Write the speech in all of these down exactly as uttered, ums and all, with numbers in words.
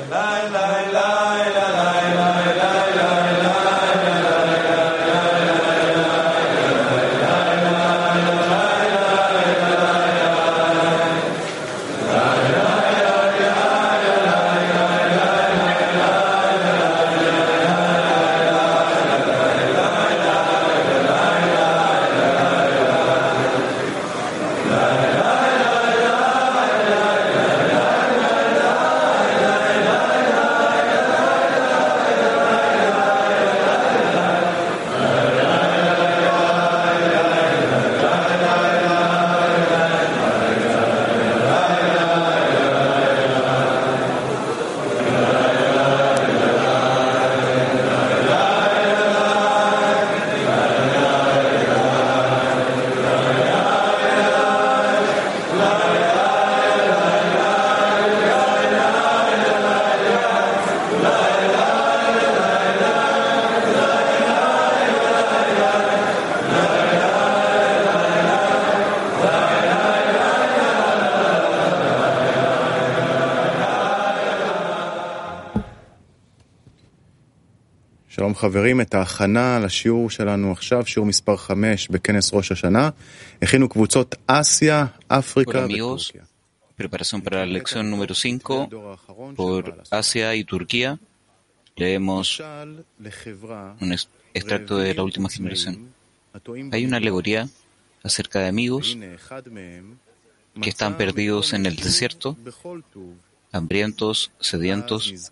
שלום חברים, את ההכנה לשיעור שלנו עכשיו, שיעור מספר חמש בכנס ראש השנה, הכינו קבוצות אסיה, אפריקה וטורקיה. Preparación para la lección número cinco por Asia y Turquía. Leemos un extracto de la última generación. Hay una alegoría acerca de amigos que están perdidos en el desierto, hambrientos, sedientos.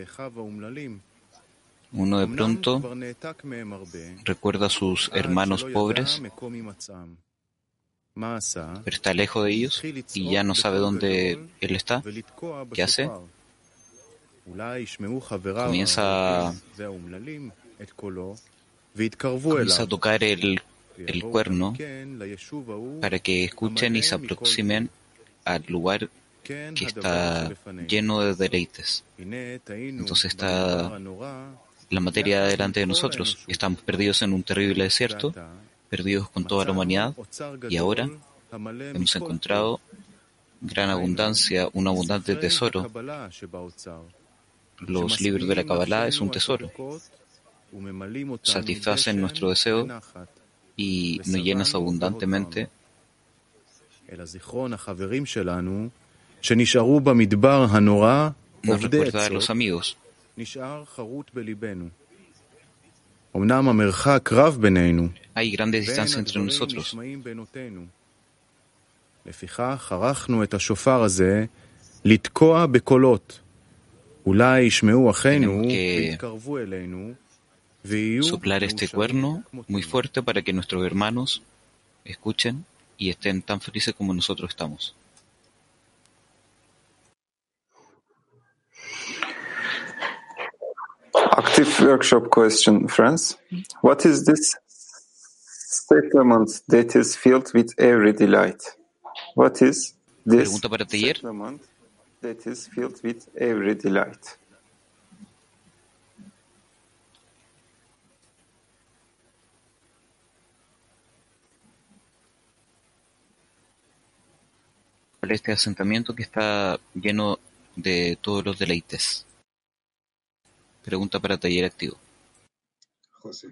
Uno de pronto recuerda a sus hermanos pobres, pero está lejos de ellos y ya no sabe dónde él está. ¿Qué hace? Comienza, comienza a tocar el, el cuerno para que escuchen y se aproximen al lugar que está lleno de deleites. Entonces está la materia delante de nosotros. Estamos perdidos en un terrible desierto, perdidos con toda la humanidad, y ahora hemos encontrado gran abundancia, un abundante tesoro. Los libros de la Kabbalah es un tesoro. Satisfacen nuestro deseo y nos llenas abundantemente. Nos recuerda a los amigos. Hay grandes distancias entre nosotros. Tenemos que soplar este cuerno muy fuerte para que nuestros hermanos escuchen y estén tan felices como nosotros estamos. Active workshop question, friends. What is this settlement that is filled with every delight? What is this settlement that is filled with every delight? Este asentamiento que está lleno de todos los deleites. Pregunta para taller activo. José.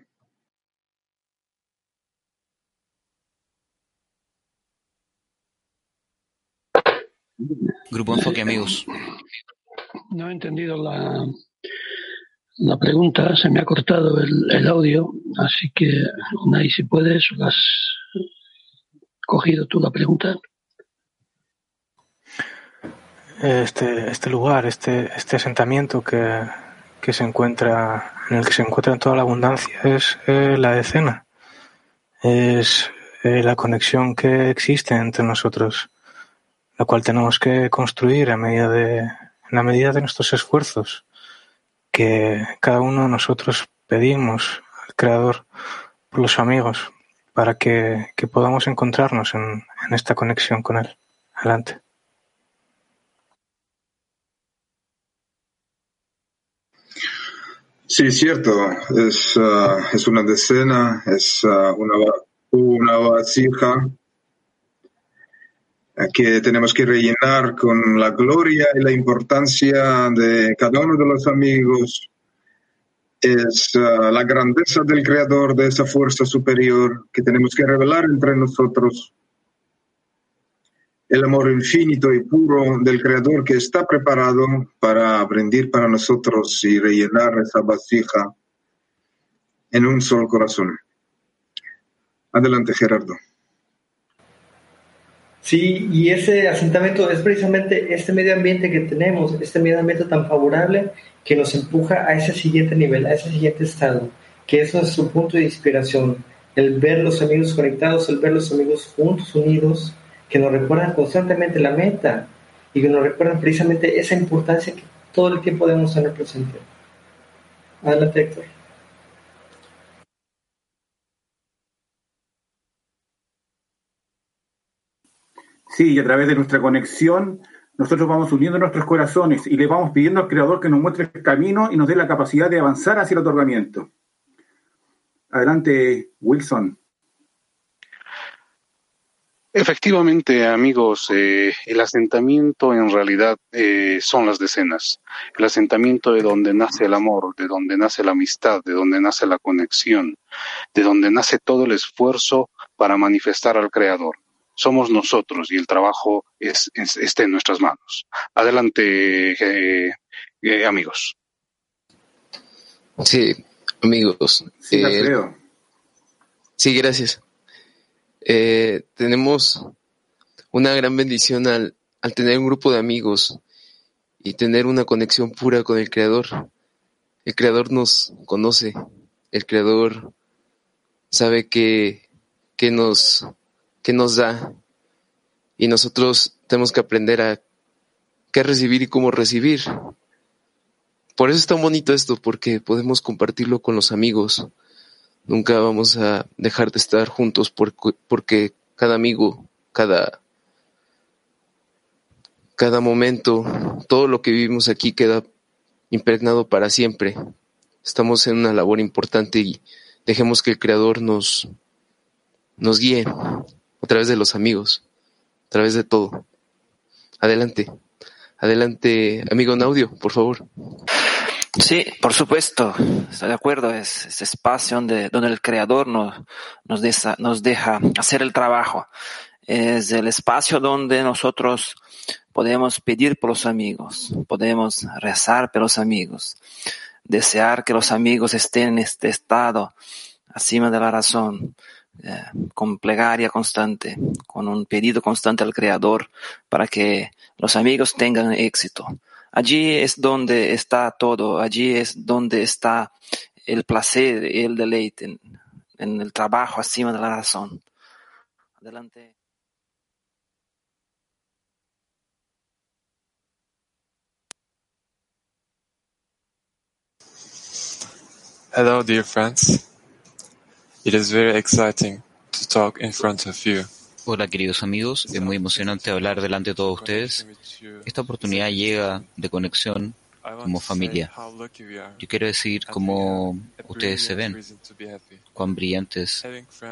Grupo Enfoque, amigos. No he entendido la, la pregunta, se me ha cortado el, el audio, así que, Unai, si puedes, ¿lo has cogido tú la pregunta? Este, este lugar, este, este asentamiento que, que se encuentra, en el que se encuentra toda la abundancia, es eh, la decena. Es eh, la conexión que existe entre nosotros, la cual tenemos que construir a medida de, en la medida de nuestros esfuerzos, que cada uno de nosotros pedimos al Creador por los amigos, para que, que podamos encontrarnos en, en esta conexión con Él. Adelante. Sí, es cierto. Es, uh, es una decena, es uh, una, una vasija que tenemos que rellenar con la gloria y la importancia de cada uno de los amigos. Es uh, la grandeza del Creador, de esa fuerza superior que tenemos que revelar entre nosotros. El amor infinito y puro del Creador que está preparado para brindar para nosotros y rellenar esa vasija en un solo corazón. Adelante, Gerardo. Sí, y ese asentamiento es precisamente este medio ambiente que tenemos, este medio ambiente tan favorable que nos empuja a ese siguiente nivel, a ese siguiente estado, que eso es su punto de inspiración, el ver los amigos conectados, el ver los amigos juntos, unidos, que nos recuerdan constantemente la meta y que nos recuerdan precisamente esa importancia que todo el tiempo debemos tener presente. Adelante, Héctor. Sí, y a través de nuestra conexión, nosotros vamos uniendo nuestros corazones y le vamos pidiendo al Creador que nos muestre el camino y nos dé la capacidad de avanzar hacia el otorgamiento. Adelante, Wilson. Efectivamente, amigos, eh, el asentamiento en realidad eh, son las decenas. El asentamiento de donde nace el amor, de donde nace la amistad, de donde nace la conexión, de donde nace todo el esfuerzo para manifestar al Creador. Somos nosotros y el trabajo es, es, está en nuestras manos. Adelante, eh, eh, amigos. Sí, amigos. Sí, eh, sí gracias. Eh, tenemos una gran bendición al, al tener un grupo de amigos y tener una conexión pura con el Creador. El Creador nos conoce, el Creador sabe que, que nos, que nos da, y nosotros tenemos que aprender a qué recibir y cómo recibir. Por eso es tan bonito esto, porque podemos compartirlo con los amigos. Nunca vamos a dejar de estar juntos porque, porque cada amigo, cada, cada momento, todo lo que vivimos aquí queda impregnado para siempre. Estamos en una labor importante y dejemos que el Creador nos, nos guíe a través de los amigos, a través de todo. Adelante, adelante, amigo en audio, por favor. Sí, por supuesto, estoy de acuerdo, es ese espacio donde, donde el Creador nos, nos, deja, nos deja hacer el trabajo. Es el espacio donde nosotros podemos pedir por los amigos, podemos rezar por los amigos, desear que los amigos estén en este estado acima de la razón, eh, con plegaria constante, con un pedido constante al Creador para que los amigos tengan éxito. Allí es donde está todo, allí es donde está el placer y el deleite, en, en el trabajo acima de la razón. Adelante. Hello, dear friends. It is very exciting to talk in front of you. Hola, queridos amigos, es muy emocionante hablar delante de todos ustedes. Esta oportunidad llega de conexión como familia. Yo quiero decir cómo ustedes se ven, cuán brillantes.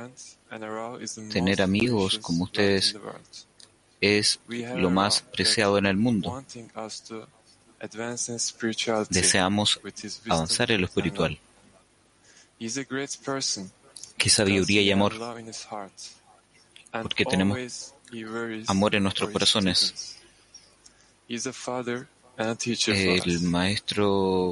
Tener amigos como ustedes es lo más preciado en el mundo. Deseamos avanzar en lo espiritual. Qué sabiduría y amor, porque tenemos amor en nuestros corazones. El Maestro,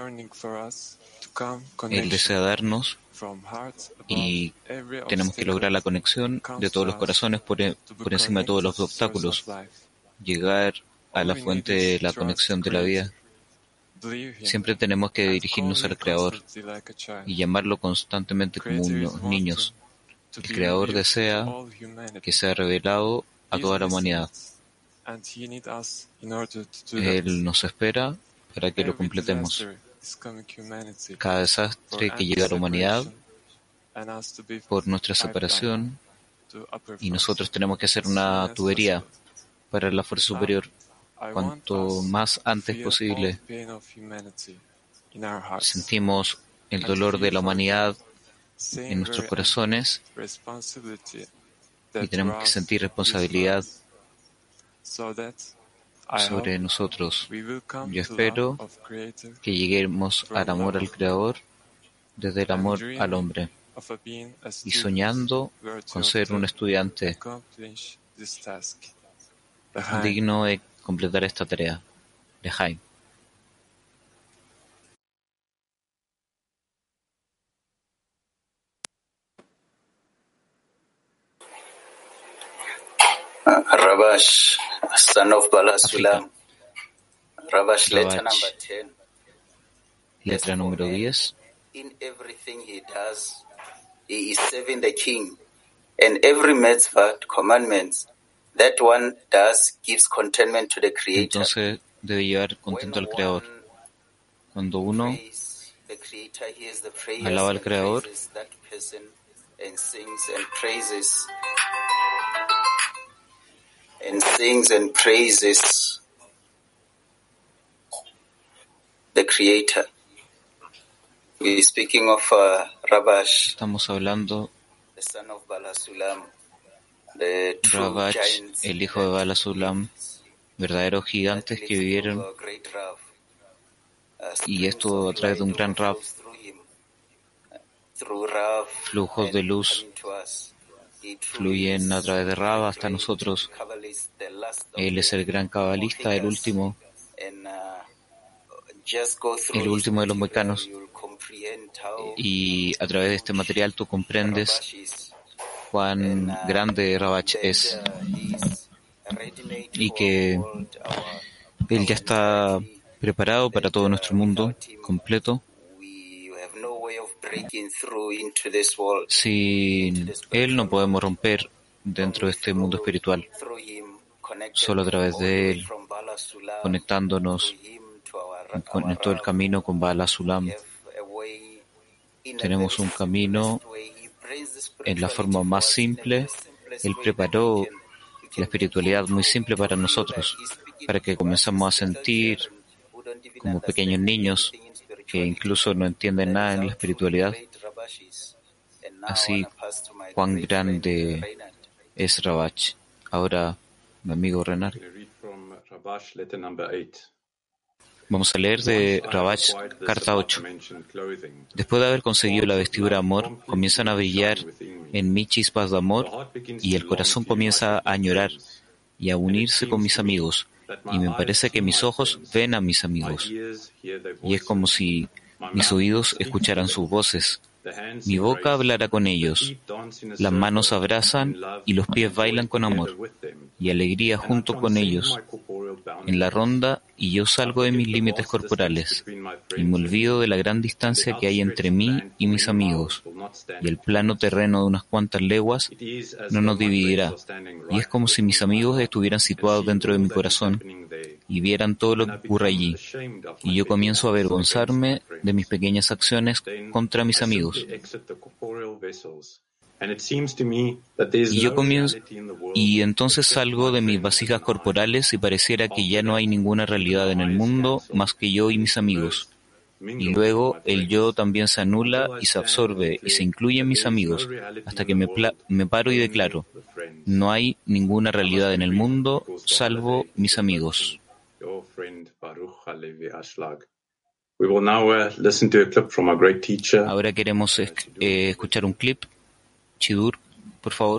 Él desea darnos y tenemos que lograr la conexión de todos los corazones por, por encima de todos los obstáculos, llegar a la fuente de la conexión de la vida. Siempre tenemos que dirigirnos al Creador y llamarlo constantemente como unos niños. El Creador desea que sea revelado a toda la humanidad. Él nos espera para que lo completemos. Cada desastre que llega a la humanidad por nuestra separación, y nosotros tenemos que hacer una tubería para la fuerza superior cuanto más antes posible. Sentimos el dolor de la humanidad en nuestros corazones y tenemos que sentir responsabilidad sobre nosotros. Yo espero que lleguemos al amor al Creador desde el amor al hombre y soñando con ser un estudiante digno de completar esta tarea. Lejaim. Rabash, son of Bala Sulam. Rabash, letter number ten. Letra número diez. In everything he does, he is serving the king. And every mitzvah, commandments, that one does gives contentment to the Creator. Entonces debe llevar contento al Creador. Cuando uno alaba al Creador, and sings and praises and sings and praises the Creator. We're speaking of uh, Rabash, estamos hablando the son of Bala Sulam, the true Rabash, giants, el hijo de Bala Sulam, verdaderos gigantes que vivieron, y esto a través de un gran Rab, flujos de luz fluyen a través de Rab hasta nosotros. Él es el gran cabalista, el último, el último de los mecanos, y a través de este material tú comprendes cuán grande Rabash es y que él ya está preparado para todo nuestro mundo completo. Sin él no podemos romper dentro de este mundo espiritual. Solo a través de él, conectándonos en todo el camino con Bala Sulam, tenemos un camino en la forma más simple. Él preparó la espiritualidad muy simple para nosotros, para que comenzamos a sentir como pequeños niños que incluso no entienden nada en la espiritualidad, así cuán grande es Rabash. Ahora, mi amigo Renar. Vamos a leer de Rabash, carta ocho. Después de haber conseguido la vestidura de amor, comienzan a brillar en mí chispas de amor y el corazón comienza a añorar y a unirse con mis amigos. Y me parece que mis ojos ven a mis amigos. Y es como si mis oídos escucharan sus voces. Mi boca hablará con ellos. Las manos abrazan y los pies bailan con amor y alegría junto con ellos en la ronda, y yo salgo de mis límites corporales y me olvido de la gran distancia que hay entre mí y mis amigos, y el plano terreno de unas cuantas leguas no nos dividirá, y es como si mis amigos estuvieran situados dentro de mi corazón y vieran todo lo que ocurre allí, y yo comienzo a avergonzarme de mis pequeñas acciones contra mis amigos. Y yo comienzo, y entonces salgo de mis vasijas corporales y pareciera que ya no hay ninguna realidad en el mundo más que yo y mis amigos. Y luego el yo también se anula y se absorbe y se incluye en mis amigos, hasta que me, pla- me paro y declaro: no hay ninguna realidad en el mundo salvo mis amigos. Ahora queremos eh, escuchar un clip. Chidur, por favor.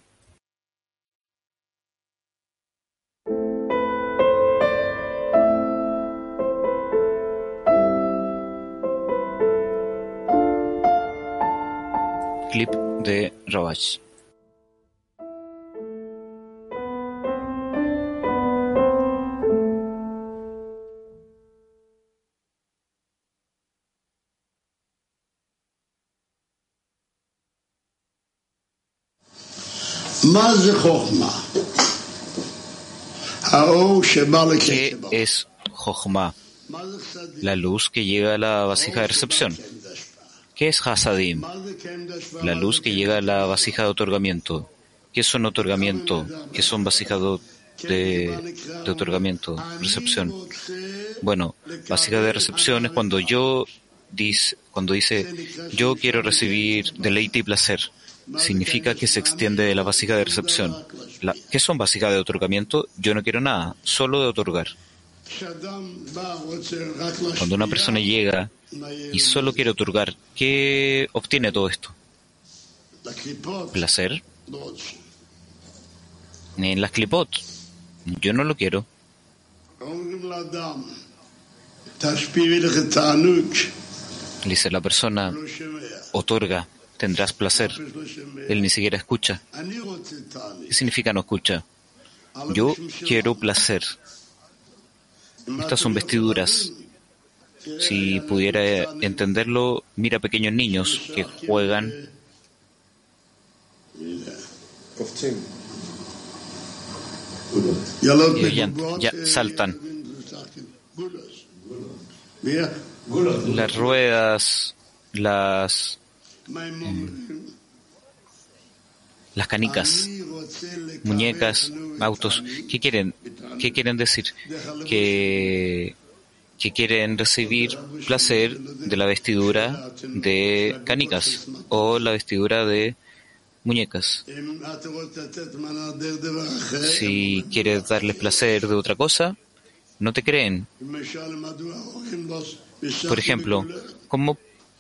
Clip de Rabash. ¿Qué es Jochma? La luz que llega a la vasija de recepción. ¿Qué es Hasadim? La luz que llega a la vasija de otorgamiento. ¿Qué son otorgamiento? ¿Qué son vasijas de, de otorgamiento? Recepción. Bueno, vasija de recepción es cuando yo dice, cuando dice yo quiero recibir deleite y placer. significa que se extiende de la vasija de recepción. La, ¿Qué son vasijas de otorgamiento? Yo no quiero nada, solo de otorgar. Cuando una persona llega y solo quiere otorgar, ¿qué obtiene todo esto? ¿Placer? En las clipot. Yo no lo quiero. Dice la persona, otorga, tendrás placer. Él ni siquiera escucha. ¿Qué significa no escucha? Yo quiero placer. Estas son vestiduras. Si pudiera entenderlo, mira pequeños niños que juegan. Y ya, ya saltan. Las ruedas, las las canicas, muñecas, autos. ¿Qué quieren? ¿Qué quieren decir? Que que quieren recibir placer de la vestidura de canicas o la vestidura de muñecas. Si quieres darles placer de otra cosa, no te creen. Por ejemplo, ¿cómo?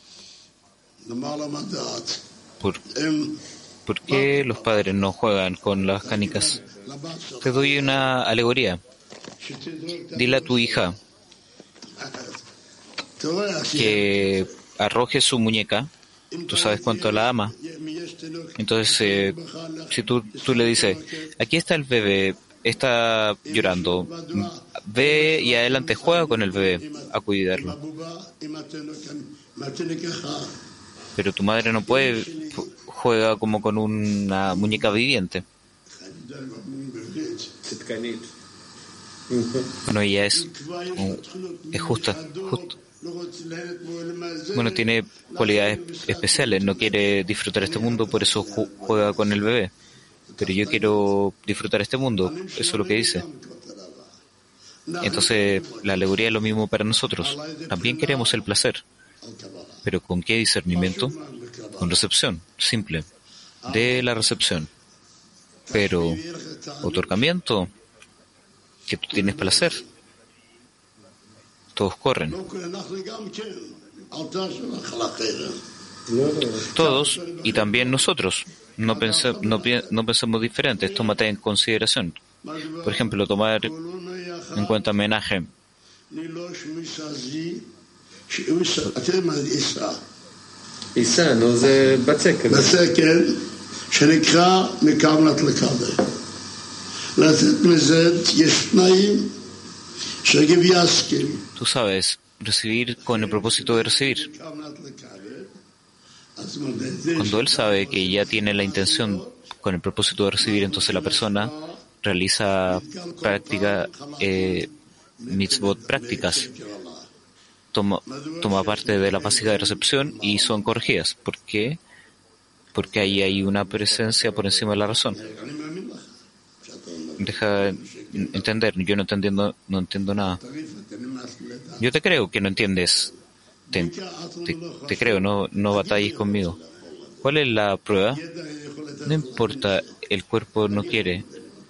¿Por, ¿Por qué los padres no juegan con las canicas? Te doy una alegoría. Dile a tu hija que arroje su muñeca. Tú sabes cuánto la ama. Entonces, eh, si tú, tú le dices, aquí está el bebé, está llorando, ve y adelante, juega con el bebé a cuidarlo. Pero tu madre no puede, juega como con una muñeca viviente. Bueno, ella es, es justa, justo. Bueno, tiene cualidades especiales, no quiere disfrutar este mundo, por eso ju- juega con el bebé. Pero yo quiero disfrutar este mundo, eso es lo que dice. Entonces, la alegoría es lo mismo para nosotros. También queremos el placer. ¿Pero con qué discernimiento? Con recepción, simple. De la recepción. Pero, otorgamiento, que tú tienes placer. Todos corren. Todos y también nosotros. No, pense, no, no pensemos diferentes. Tómate en consideración. Por ejemplo, tomar en cuenta homenaje. Isa, no זה בצקל. בצקל, שנקרא מקבלת לקבל. לתת מזה יש תנאים שגביאסקים. Tú sabes, recibir con el propósito de recibir. Cuando él sabe que ya tiene la intención con el propósito de recibir, entonces la persona realiza práctica, eh, mitzvot prácticas. Toma, toma parte de la vasija de recepción y son corregidas. ¿Por qué? Porque ahí hay una presencia por encima de la razón. Deja entender, yo no entiendo, no entiendo nada. Yo te creo que no entiendes. Te, te, te creo, no, no batalles conmigo. ¿Cuál es la prueba? No importa, el cuerpo no quiere.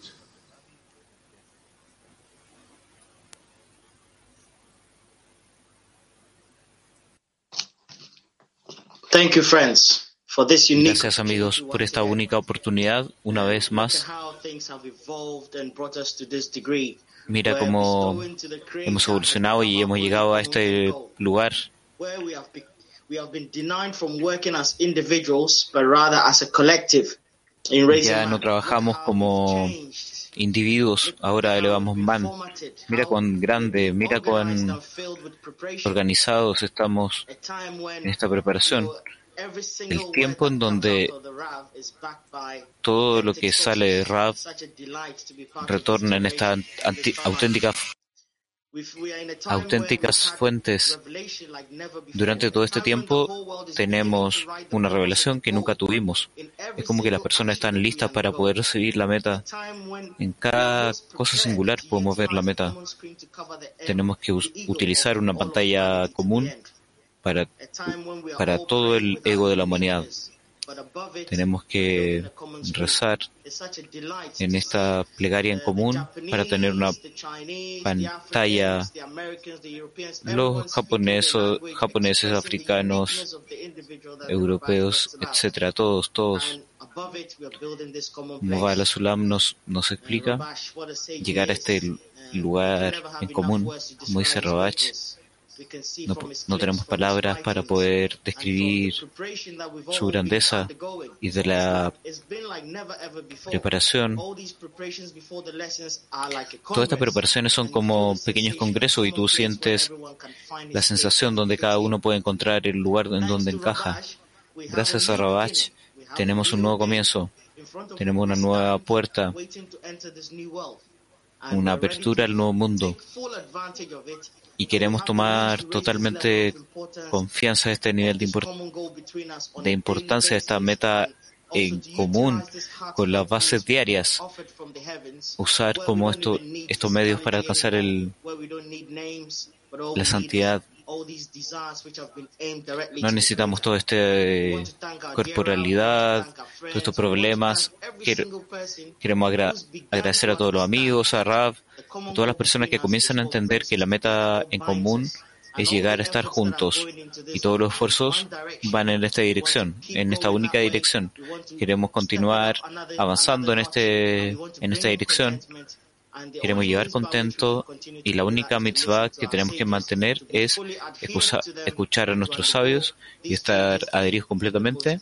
Thank you, friends. Gracias, amigos, por esta única oportunidad, una vez más. Mira cómo hemos evolucionado y hemos llegado a este lugar. Ya no trabajamos como individuos, ahora elevamos man. Mira cuán grande, mira cuán organizados estamos en esta preparación. El tiempo en donde todo lo que sale de Rav retorna en estas auténticas auténticas fuentes. Durante todo este tiempo tenemos una revelación que nunca tuvimos. Es como que las personas están listas para poder recibir la meta. En cada cosa singular podemos ver la meta. Tenemos que us- utilizar una pantalla común para, para todo el ego de la humanidad. Tenemos que rezar en esta plegaria en común para tener una pantalla. Los japoneses, japoneses, africanos, europeos, etcétera, todos, todos. Mubarak Sulam nos, nos explica llegar a este lugar en común, como dice Ravach. No, no tenemos palabras para poder describir su grandeza y de la preparación. Todas estas preparaciones son como pequeños congresos y tú sientes la sensación donde cada uno puede encontrar el lugar en donde encaja. Gracias a Ravach tenemos un nuevo comienzo, tenemos una nueva puerta, una apertura al nuevo mundo. Y queremos tomar totalmente confianza de este nivel de, import- de importancia, de esta meta en común, con las bases diarias. Usar como esto, estos medios para alcanzar el, la santidad. No necesitamos toda esta eh, corporalidad, todos estos problemas. Queremos agra- agradecer a todos los amigos, a Rav, a todas las personas que comienzan a entender que la meta en común es llegar a estar juntos y todos los esfuerzos van en esta dirección, en esta única dirección. Queremos continuar avanzando en este en esta dirección. Queremos llegar contentos y la única mitzvah que tenemos que mantener es escuchar, escuchar a nuestros sabios y estar adheridos completamente.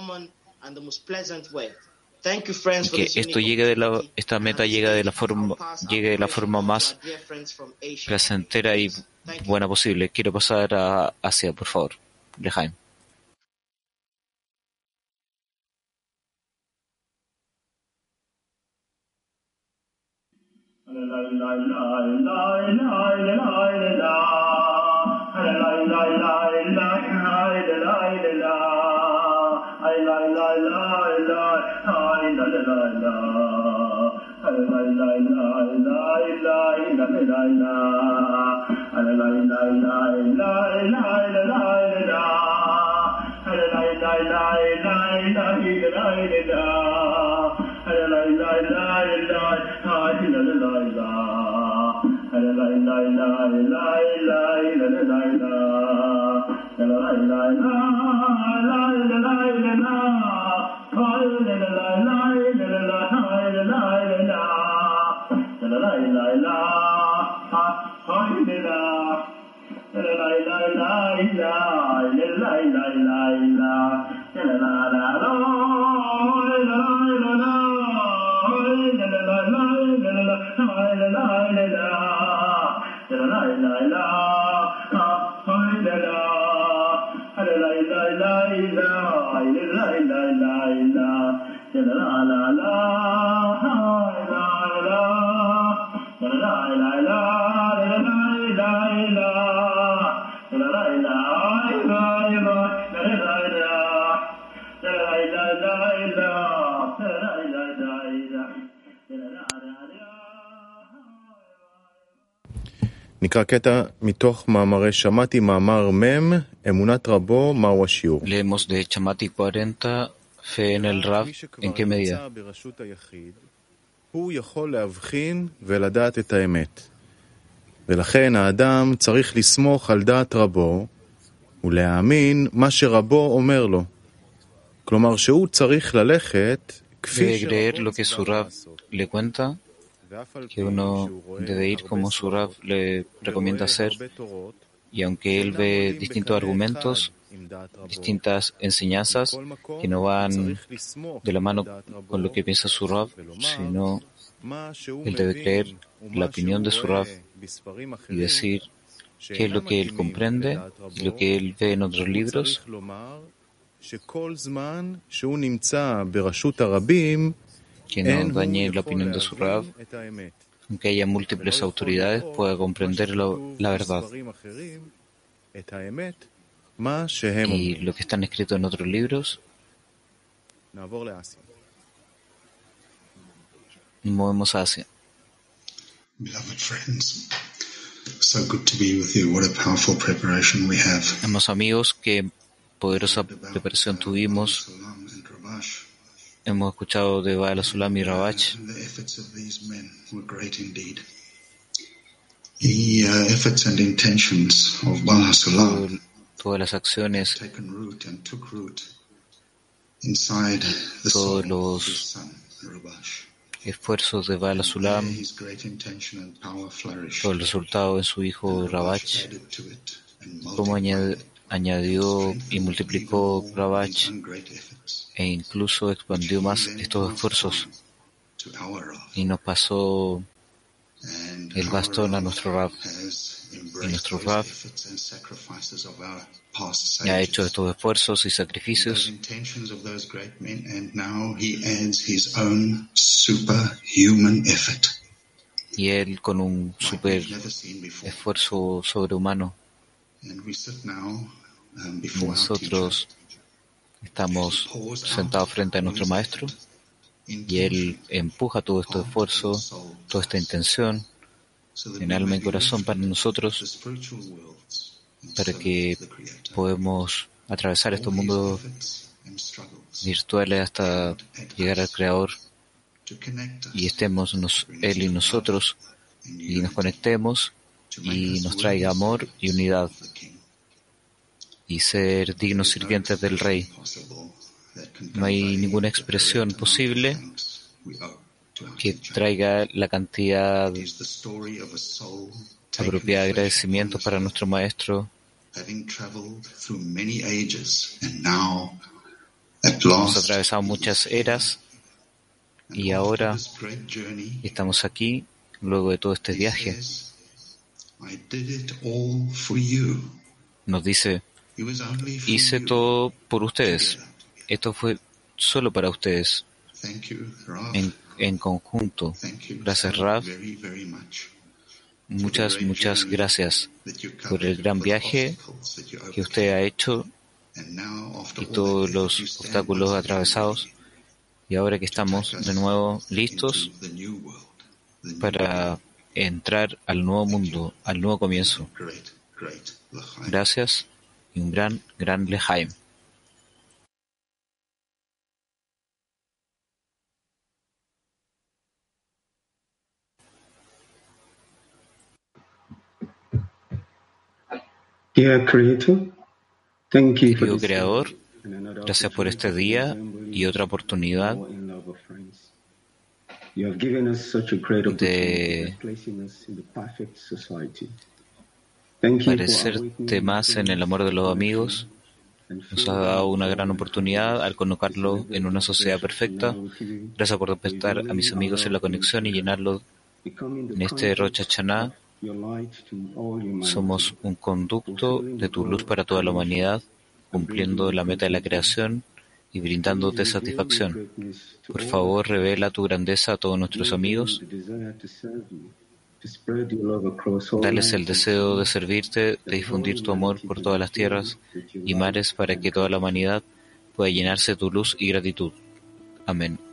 Y que esto llegue de la, esta meta llegue de la forma, llegue de la forma más placentera y buena posible. Quiero pasar a Asia, por favor. Lejaim. נקרא קטע מתוך מאמרי שמעתי, מאמר מם, אמונת רבו, מהו השיעור. Leemos de Chamati cuarenta, fe en el Rav, ¿en qué medida? הוא יכול להבחין ולדעת את האמת. ולכן האדם צריך לסמוך על דעת רבו ולהאמין מה שרבו אומר לו. כלומר שהוא צריך ללכת כפי שרבו מוצא que uno debe ir como su Rav le recomienda hacer, y aunque él ve distintos argumentos, distintas enseñanzas que no van de la mano con lo que piensa su Rav, sino él debe creer la opinión de su Rav y decir qué es lo que él comprende y lo que él ve en otros libros. Que no dañe la opinión de su Rav, aunque haya múltiples autoridades, pueda comprender lo, la verdad. Y lo que están escritos en otros libros. Y movemos a Asia. Amados amigos, qué poderosa preparación tuvimos. hemos escuchado de Baal Sulam y Ravach. The uh, efforts and intentions of Baal HaSulam todas las acciones, todos los esfuerzos de Baal HaSulam, todo el resultado en su hijo Ravach, cómo añad, añadió y multiplicó Ravach e incluso expandió más estos esfuerzos y nos pasó el bastón a nuestro Rav. Y nuestro Rav ha hecho estos esfuerzos y sacrificios y él con un super esfuerzo sobrehumano. Nosotros estamos sentados frente a nuestro maestro y él empuja todo este esfuerzo, toda esta intención en alma y corazón para nosotros, para que podamos atravesar estos mundos virtuales hasta llegar al Creador y estemos nos, Él y nosotros y nos conectemos y nos traiga amor y unidad y ser dignos sirvientes del Rey. No hay ninguna expresión posible que traiga la cantidad apropiada de agradecimiento para nuestro Maestro. Hemos atravesado muchas eras y ahora estamos aquí luego de todo este viaje. Nos dice, hice todo por ustedes. Esto fue solo para ustedes. En, en conjunto. Gracias, Rav. Muchas, muchas gracias por el gran viaje que usted ha hecho y todos los obstáculos atravesados. Y ahora que estamos de nuevo listos para entrar al nuevo mundo, al nuevo comienzo. Gracias y un gran, gran Lejaim. Querido Creador, gracias por este día y otra oportunidad de parecerte más en el amor de los amigos. Nos ha dado una gran oportunidad al colocarlo en una sociedad perfecta. Gracias por despertar a mis amigos en la conexión y llenarlo en este Rosh Hashanah. Somos un conducto de tu luz para toda la humanidad, cumpliendo la meta de la creación y brindándote satisfacción. Por favor, revela tu grandeza a todos nuestros amigos. Dales el deseo de servirte, de difundir tu amor por todas las tierras y mares para que toda la humanidad pueda llenarse de tu luz y gratitud. Amén.